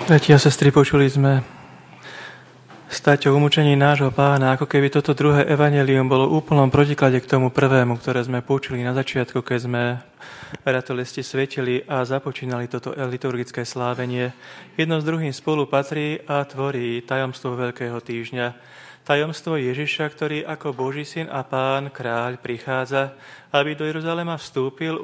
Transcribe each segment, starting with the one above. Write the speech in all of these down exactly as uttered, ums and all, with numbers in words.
Bratia a sestry, počuli sme stať o umúčení nášho Pána, ako keby toto druhé evanjelium bolo v úplnom protiklade k tomu prvému, ktoré sme počuli na začiatku, keď sme ratolisti svietili a započínali toto liturgické slávenie. Jedno s druhým spolu patrí a tvorí tajomstvo Veľkého týždňa. Tajomstvo Ježiša, ktorý ako Boží syn a Pán, kráľ, prichádza, aby do Jeruzalema vstúpil,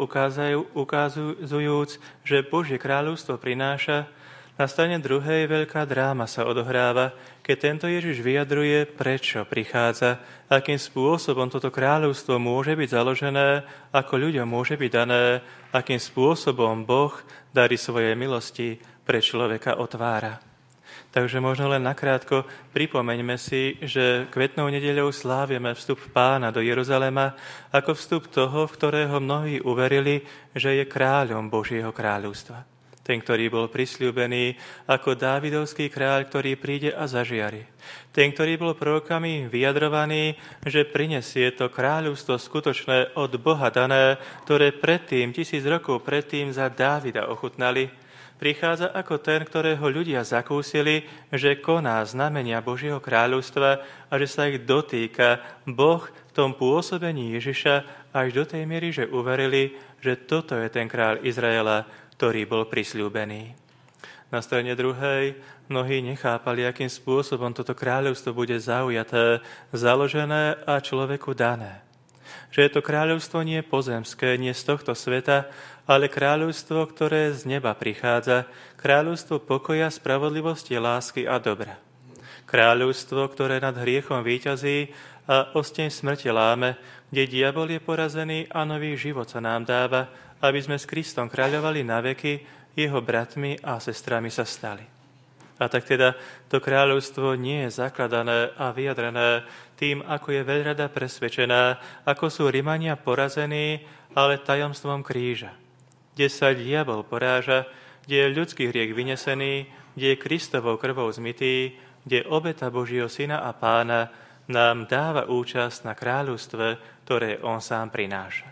ukazujúc, že Božie kráľovstvo prináša. Na strane druhej veľká dráma sa odohráva, keď tento Ježiš vyjadruje, prečo prichádza, akým spôsobom toto kráľovstvo môže byť založené, ako ľuďom môže byť dané, akým spôsobom Boh dary svojej milosti pre človeka otvára. Takže možno len nakrátko pripomeňme si, že kvetnou nedeľou slávime vstup Pána do Jeruzalema ako vstup toho, v ktorého mnohí uverili, že je kráľom Božieho kráľovstva. Ten, ktorý bol prisľúbený ako Dávidovský kráľ, ktorý príde a zažiari. Ten, ktorý bol prorokami vyjadrovaný, že prinesie to kráľovstvo skutočné od Boha dané, ktoré predtým, tisíc rokov predtým za Dávida ochutnali. Prichádza ako ten, ktorého ľudia zakúsili, že koná znamenia Božieho kráľovstva a že sa ich dotýka Boh v tom pôsobení Ježiša až do tej miery, že uverili, že toto je ten kráľ Izraela, ktorý bol prisľúbený. Na strane druhej mnohí nechápali, akým spôsobom toto kráľovstvo bude zaujaté, založené a človeku dané. Že je to kráľovstvo nie pozemské, nie z tohto sveta, ale kráľovstvo, ktoré z neba prichádza, kráľovstvo pokoja, spravodlivosti, lásky a dobra. Kráľovstvo, ktoré nad hriechom víťazí a osteň smrti láme, kde diabol je porazený a nový život sa nám dáva, aby sme s Kristom kráľovali na veky, jeho bratmi a sestrami sa stali. A tak teda to kráľovstvo nie je zakladané a vyjadrené tým, ako je veľrada presvedčená, ako sú Rimania porazení, ale tajomstvom kríža, kde sa diabol poráža, kde je ľudský hriech vynesený, kde je Kristovou krvou zmytý, kde obeta Božieho syna a Pána nám dáva účasť na kráľovstve, ktoré on sám prináša.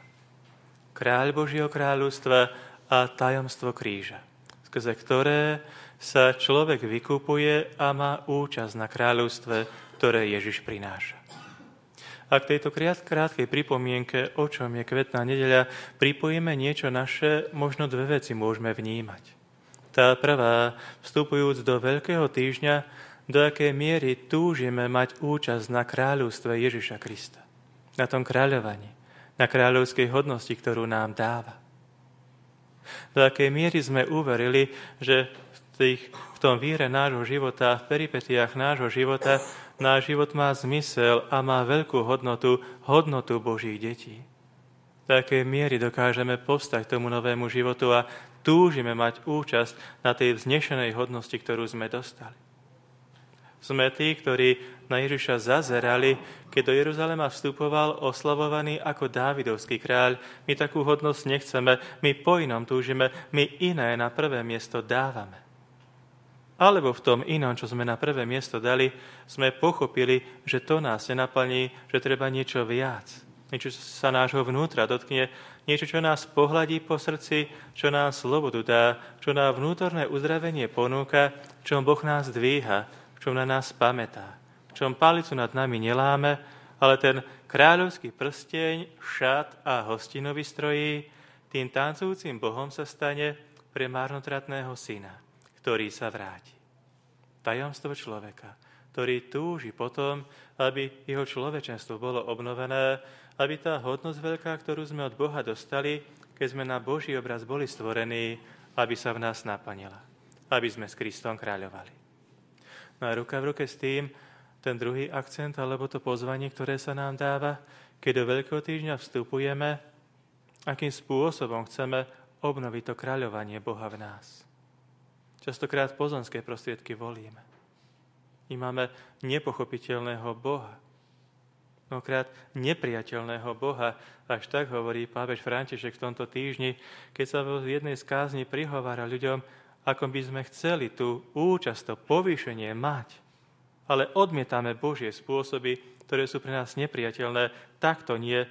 Kráľ Božieho kráľovstva a tajomstvo kríža, skrze ktoré sa človek vykupuje a má účasť na kráľovstve, ktoré Ježiš prináša. A k tejto krátkej pripomienke, o čom je kvetná nedeľa, pripojíme niečo naše, možno dve veci môžeme vnímať. Tá prvá, vstupujúc do Veľkého týždňa, do akej miery túžime mať účasť na kráľovstve Ježiša Krista, na tom kráľovaní, na kráľovskej hodnosti, ktorú nám dáva. Do akej miery sme uverili, že v, tých, v tom víre nášho života, v peripetiách nášho života, náš život má zmysel a má veľkú hodnotu, hodnotu Božích detí. Do akej miery dokážeme povstať tomu novému životu a túžime mať účasť na tej vznešenej hodnosti, ktorú sme dostali. Sme tí, ktorí na Ježiša zazerali, keď do Jeruzalema vstupoval oslavovaný ako Dávidovský kráľ. My takú hodnosť nechceme, my po inom túžime, my iné na prvé miesto dávame. Alebo v tom inom, čo sme na prvé miesto dali, sme pochopili, že to nás nenaplní, že treba niečo viac. Niečo, čo sa nášho vnútra dotkne, niečo, čo nás pohľadí po srdci, čo nám slobodu dá, čo nám vnútorné uzdravenie ponúka, čom Boh nás dvíha, čom na nás pamätá, čom palicu nad nami neláme, ale ten kráľovský prsteň, šat a hostinu vystrojí, tým tancujúcim Bohom sa stane pre marnotratného syna, ktorý sa vráti. Tajomstvo človeka, ktorý túži potom, aby jeho človečenstvo bolo obnovené, aby tá hodnosť veľká, ktorú sme od Boha dostali, keď sme na Boží obraz boli stvorení, aby sa v nás naplnila, aby sme s Kristom kráľovali. No a ruka v ruke s tým, ten druhý akcent, alebo to pozvanie, ktoré sa nám dáva, keď do Veľkého týždňa vstupujeme, akým spôsobom chceme obnoviť to kráľovanie Boha v nás. Častokrát pozemské prostriedky volíme. My máme nepochopiteľného Boha, mnohokrát nepriateľného Boha, až tak hovorí pápež František v tomto týždni, keď sa v jednej z kázni prihovára ľuďom, ako by sme chceli tú účasť, to povýšenie mať, ale odmietame Božie spôsoby, ktoré sú pre nás nepriateľné. Takto nie.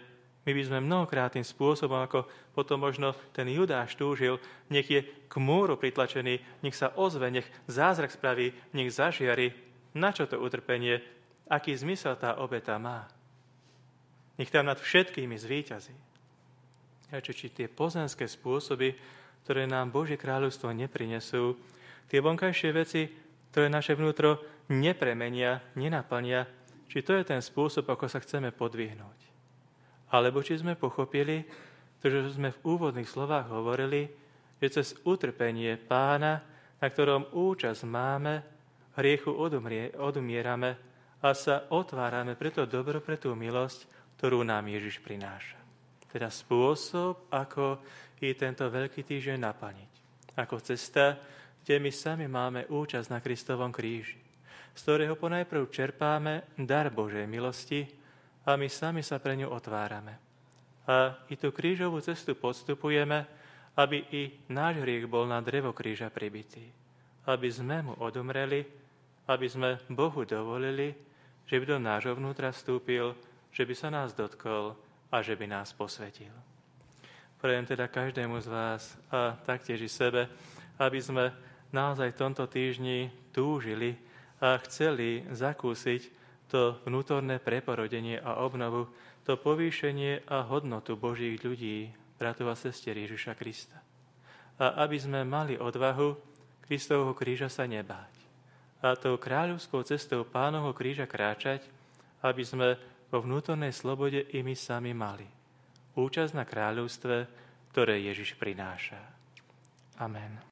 My by sme mnohokrát tým spôsobom, ako potom možno ten Judáš túžil, nech je k múru pritlačený, nech sa ozve, nech zázrak spraví, nech zažiari. Na čo to utrpenie? Aký zmysel tá obeta má? Nech tam nad všetkými zvíťazí. A či, či tie pozemské spôsoby, ktoré nám Božie kráľovstvo neprinesú, tie vonkajšie veci, ktoré naše vnútro nepremenia, nenaplnia, či to je ten spôsob, ako sa chceme podvihnúť. Alebo či sme pochopili, to, že sme v úvodných slovách hovorili, že cez utrpenie Pána, na ktorom účasť máme, hriechu odumrie, odumierame a sa otvárame pre to dobro, pre tú milosť, ktorú nám Ježiš prináša. Teda spôsob, ako i tento veľký týždeň naplniť. Ako cesta, kde my sami máme účasť na Kristovom kríži, z ktorého ponajprv čerpáme dar Božej milosti, a my sami sa pre ňu otvárame. A i tú krížovú cestu podstupujeme, aby i náš hriech bol na drevo kríža pribitý. Aby sme mu odumreli, aby sme Bohu dovolili, že by do nášho vnútra vstúpil, že by sa nás dotkol a že by nás posvetil. Prajem teda každému z vás a taktiež i sebe, aby sme naozaj v tomto týždni túžili a chceli zakúsiť to vnútorné preporodenie a obnovu, to povýšenie a hodnotu Božích ľudí, bratov a sestier Ježiša Krista. A aby sme mali odvahu Kristovho kríža sa nebáť. A tou kráľovskou cestou Pánovho kríža kráčať, aby sme vo vnútornej slobode i my sami mali účasť na kráľovstve, ktoré Ježiš prináša. Amen.